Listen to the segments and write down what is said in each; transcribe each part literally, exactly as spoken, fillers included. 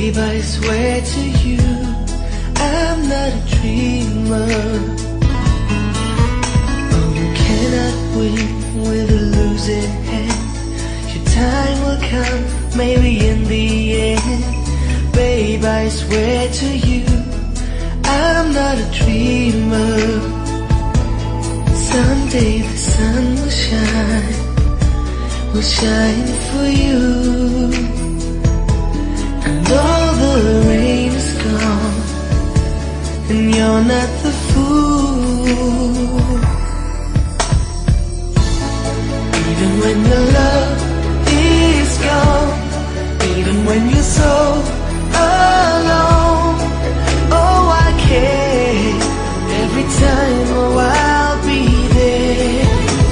Babe, I swear to you, I'm not a dreamer. Oh, you cannot win with a losing hand. Your time will come, maybe in the end. Babe, I swear to you, I'm not a dreamer. Someday the sun will shine, will shine for you, and all the rain is gone, and you're not the fool. Even when your love is gone, even when you're so alone, oh, I care every time, oh, I'll be there.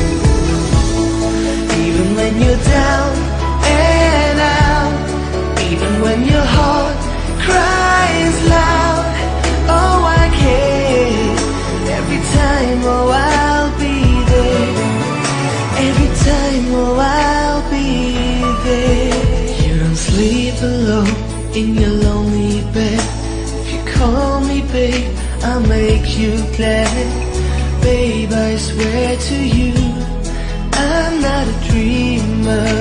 Even when you're down and out, even when your heart cries loud, oh, I care every time, oh, I'll be there. Every time, oh, I'll be there. You don't sleep alone in your lonely bed. If you call me babe, I'll make you glad. Babe, I swear to you, I'm not a dreamer.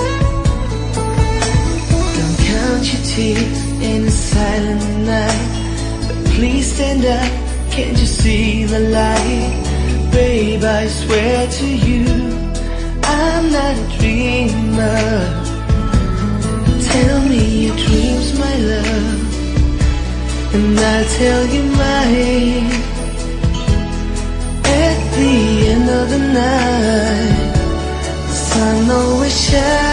Don't count your tears in a silent night, but please stand up, can't you see the light? Babe, I swear to you, I'm not a dreamer. Tell me your dreams, my love, and I'll tell you mine. At the end of the night, the sun always shines.